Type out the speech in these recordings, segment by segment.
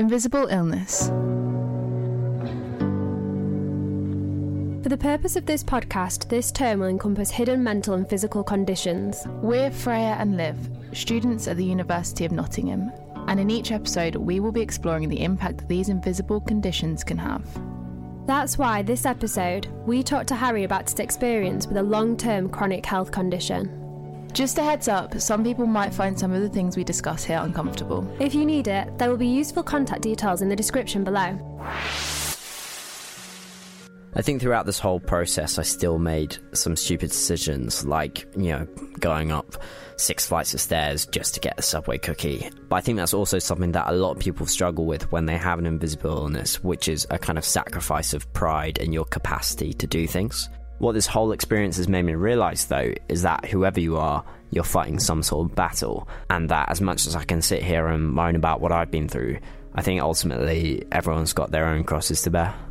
Invisible illness. For the purpose of this podcast, this term will encompass hidden mental and physical conditions. We're Freya and Liv, students at the University of Nottingham, and in each episode we will be exploring the impact that these invisible conditions can have. That's why this episode, we talked to Harry about his experience with a long-term chronic health condition. Just a heads up, some people might find some of the things we discuss here uncomfortable. If you need it, there will be useful contact details in the description below. I think throughout this whole process I still made some stupid decisions, like, going up 6 flights of stairs just to get a Subway cookie. But I think that's also something that a lot of people struggle with when they have an invisible illness, which is a kind of sacrifice of pride in your capacity to do things. What this whole experience has made me realise, though, is that whoever you are, you're fighting some sort of battle, and that as much as I can sit here and moan about what I've been through, I think ultimately everyone's got their own crosses to bear.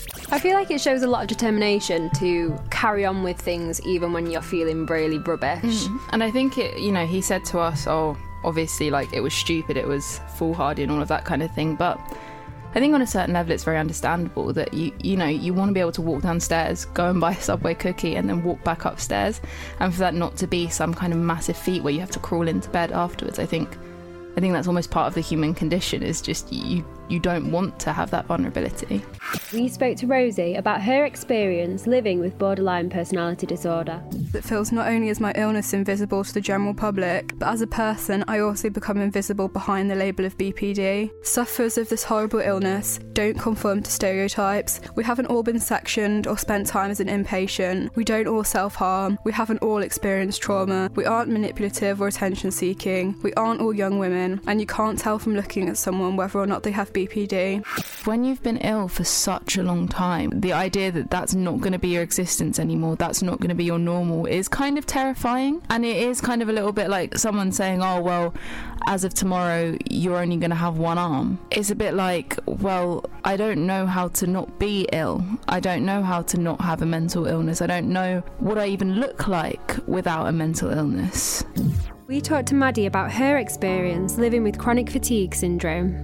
I feel like it shows a lot of determination to carry on with things even when you're feeling really rubbish. And I think he said to us, obviously, it was stupid, it was foolhardy and all of that kind of thing, but I think on a certain level it's very understandable that you want to be able to walk downstairs, go and buy a Subway cookie and then walk back upstairs, and for that not to be some kind of massive feat where you have to crawl into bed afterwards. I think that's almost part of the human condition, is just you don't want to have that vulnerability. We spoke to Rosie about her experience living with borderline personality disorder. It feels not only is my illness invisible to the general public, but as a person I also become invisible behind the label of BPD. Sufferers of this horrible illness don't conform to stereotypes. We haven't all been sectioned or spent time as an inpatient. We don't all self-harm. We haven't all experienced trauma. We aren't manipulative or attention-seeking. We aren't all young women, and you can't tell from looking at someone whether or not they have BPD. When you've been ill for such a long time, the idea that that's not going to be your existence anymore, that's not going to be your normal, is kind of terrifying. And it is kind of a little bit like someone saying, oh, well, as of tomorrow, you're only going to have one arm. It's a bit like, well, I don't know how to not be ill. I don't know how to not have a mental illness. I don't know what I even look like without a mental illness. We talked to Maddie about her experience living with chronic fatigue syndrome.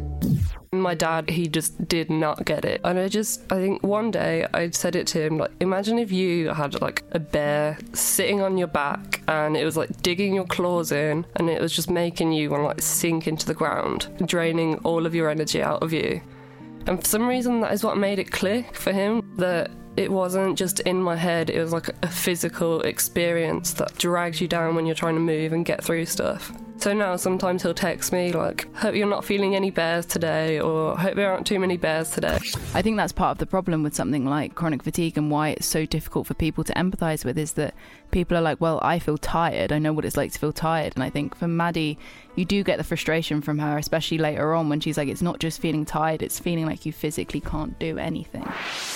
My dad, he just did not get it. And I think one day I said it to him, imagine if you had a bear sitting on your back and it was digging your claws in and it was just making you want to sink into the ground, draining all of your energy out of you. And for some reason that is what made it click for him, that it wasn't just in my head, it was a physical experience that drags you down when you're trying to move and get through stuff. So now sometimes he'll text me hope you're not feeling any bears today, or hope there aren't too many bears today. I think that's part of the problem with something like chronic fatigue and why it's so difficult for people to empathise with, is that people are well, I feel tired, I know what it's like to feel tired. And I think for Maddie, you do get the frustration from her, especially later on when she's it's not just feeling tired, it's feeling like you physically can't do anything.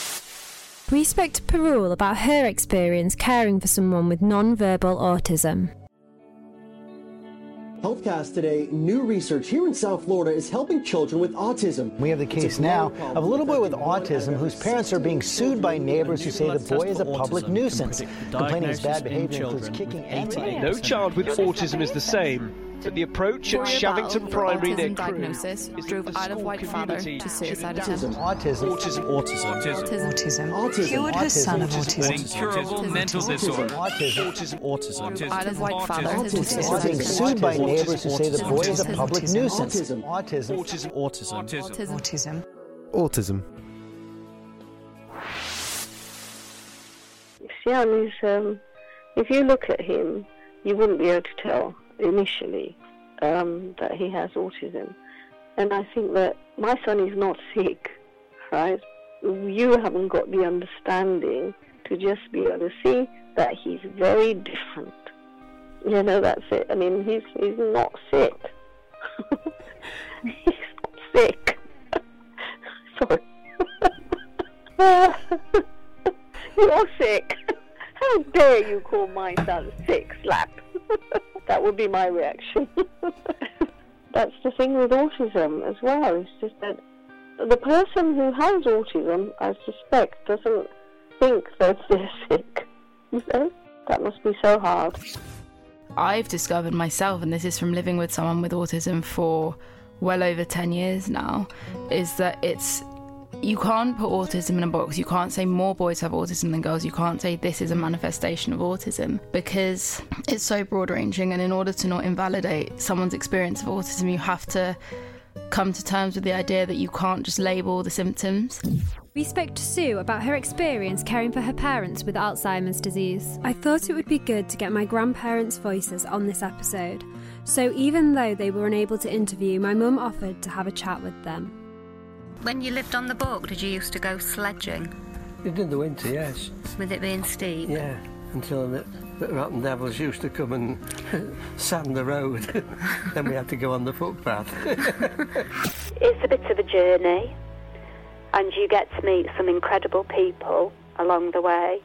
We spoke to Parul about her experience caring for someone with non-verbal autism. Healthcast today, new research here in South Florida is helping children with autism. We have the case now of a little boy with autism whose parents are being sued by neighbors who say the boy is a public nuisance. Complaining his bad behavior includes kicking and hitting. No child with autism is the same. But the approach at Shavington Primary near Crewe drove Isle of Wight father to suicide attempt. Autism. Cured her son of autism. An incurable mental disorder. Autism. Isle of Wight father to suicide Being sued by neighbors who say the boy is a public nuisance. Autism. Sian if you look at him, you wouldn't be able to tell initially that he has autism. And I think that my son is not sick, right? You haven't got the understanding to just be able to see that he's very different. That's it. I mean, he's not sick. He's not sick. Sorry. You're sick. How dare you call my son sick, slap? That would be my reaction. That's the thing with autism as well. It's just that the person who has autism, I suspect, doesn't think that they're sick. That must be so hard. I've discovered myself, and this is from living with someone with autism for well over 10 years now, is that you can't put autism in a box. You can't say more boys have autism than girls. You can't say this is a manifestation of autism, because it's so broad-ranging, and in order to not invalidate someone's experience of autism, you have to come to terms with the idea that you can't just label the symptoms. We spoke to Sue about her experience caring for her parents with Alzheimer's disease. I thought it would be good to get my grandparents' voices on this episode, so even though they were unable to interview, my mum offered to have a chat with them. When you lived on the Book, did you used to go sledging? In the winter, yes. With it being steep? Yeah, until the rotten devils used to come and sand the road. Then we had to go on the footpath. It's a bit of a journey, and you get to meet some incredible people along the way.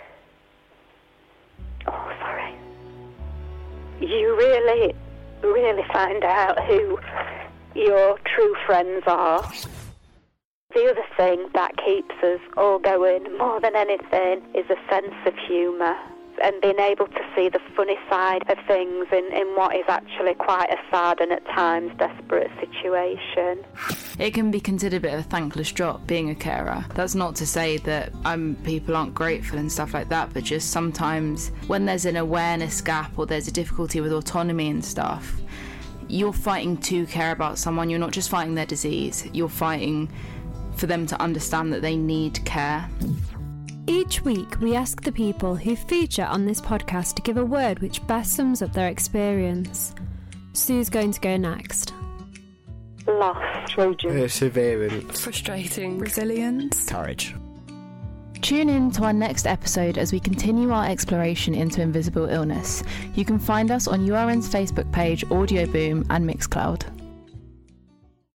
Oh, sorry. You really, really find out who your true friends are. The other thing that keeps us all going more than anything is a sense of humour and being able to see the funny side of things in what is actually quite a sad and at times desperate situation. It can be considered a bit of a thankless job being a carer. That's not to say that people aren't grateful and stuff like that, but just sometimes when there's an awareness gap or there's a difficulty with autonomy and stuff, you're fighting to care about someone. You're not just fighting their disease, you're fighting for them to understand that they need care. Each week we ask the people who feature on this podcast to give a word which best sums up their experience. Sue's going to go next. Loss. Trojan. Perseverance. Frustrating. Resilience. Courage. Tune in to our next episode as we continue our exploration into invisible illness. You can find us on URN's Facebook page, Audio Boom and Mixcloud.